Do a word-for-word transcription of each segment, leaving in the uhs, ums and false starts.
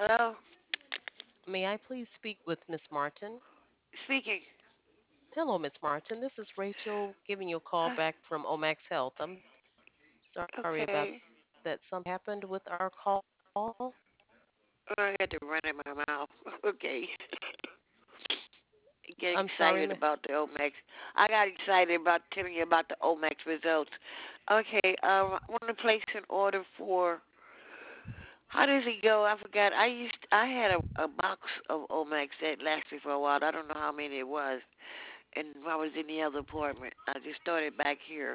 Hello? May I please speak with Miss Martin? Speaking. Hello, Miss Martin. This is Rachel giving you a call Uh, back from Omax Health. I'm sorry about that. okay. Something happened with our call. I got to run in my mouth. Okay. Get I'm sorry, excited ma- about the Omax. I got excited about telling you about the Omax results. Okay, um, I want to place an order for. How does it go? I forgot. I used. I had a, a box of Omax that lasted for a while. I don't know how many it was, and I was in the other apartment. I just started back here.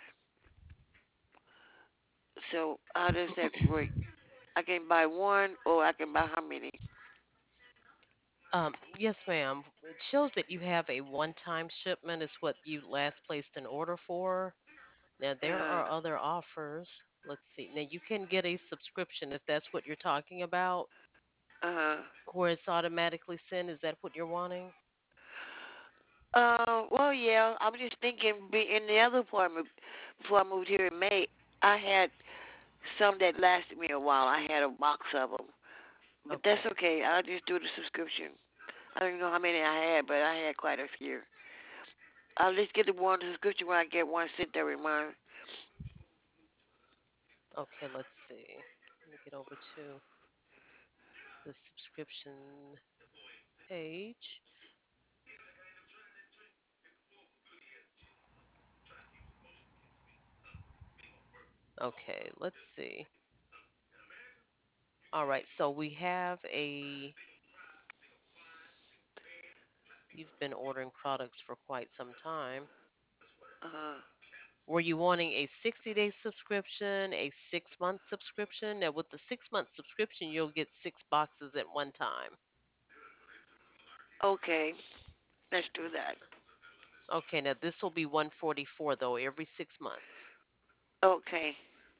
So how does that work? I can buy one, or I can buy how many? um, yes, ma'am. It shows that you have a one-time shipment is what you last placed an order for. Now there Uh, are other offers. Let's see. Now you can get a subscription if that's what you're talking about, uh, where it's automatically sent. Is that what you're wanting? uh. Well, yeah. I was just thinking, be in the other apartment before I moved here in May. I had some that lasted me a while. I had a box of them, but that's Okay. okay. I'll just do the subscription. I don't even know how many I had, but I had quite a few. I'll just get the one subscription when I get one sent every month. Okay, let's see. Let me get over to the subscription page. Okay, let's see. All right, so we have a, you've been ordering products for quite some time. Uh, Were you wanting a sixty day subscription, a six month subscription? Now, with the six month subscription, you'll get six boxes at one time. okay, let's do that. Okay, now this will be one forty-four though every six months. Okay,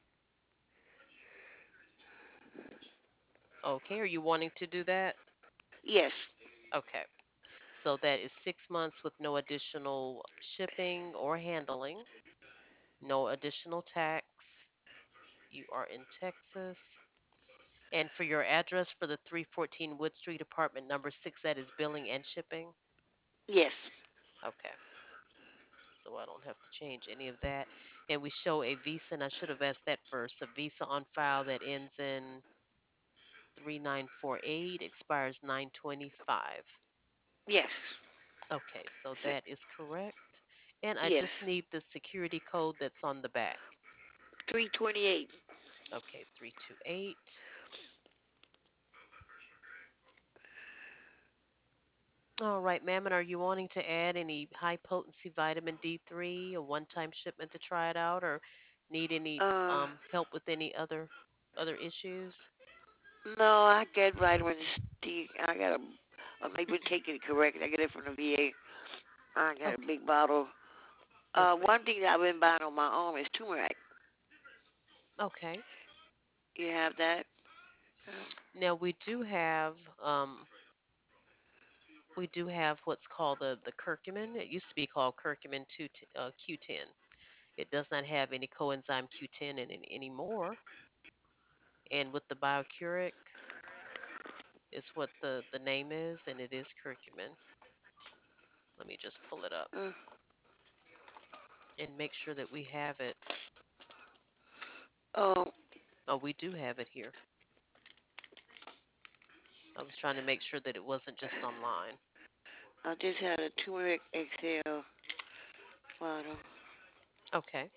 Okay, are you wanting to do that? yes, Okay. So that is six months with no additional shipping or handling, no additional tax. You are in Texas. And for your address for the three fourteen Wood Street, apartment number six, that is billing and shipping. yes, Okay. So I don't have to change any of that. And we show a Visa, and I should have asked that first. A Visa on file that ends in three nine four eight, expires nine twenty-five. yes, Okay, so S- that is correct. And I yes. just need the security code that's on the back. three twenty-eight. Okay, three two eight. All right, ma'am. And are you wanting to add any high potency vitamin D three, a one time shipment to try it out, or need any Uh, um, help with any other other issues? no, I get vitamin D. I got a. I'm able to take it correct. I get it from the V A. I got a Okay. big bottle. Uh, Yes, ma'am. one thing that I've been buying on my own is turmeric. Okay. You have that? Uh, Now we do have um, we do have what's called the the curcumin. It used to be called curcumin two, uh, Q ten. It does not have any coenzyme Q ten in it anymore. And with the biocuric is what the the name is, and it is curcumin. Let me just pull it up uh, and make sure that we have it. oh, Oh, we do have it here. I was trying to make sure that it wasn't just online. I just had a turmeric exhale bottle. Okay.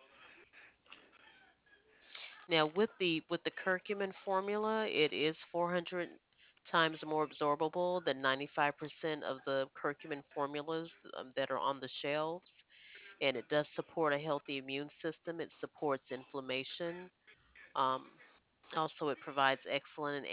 Now with the with the curcumin formula, it is four hundred times more absorbable than ninety-five percent of the curcumin formulas um, that are on the shelves, and it does support a healthy immune system. It supports inflammation. Um, Also, it provides excellent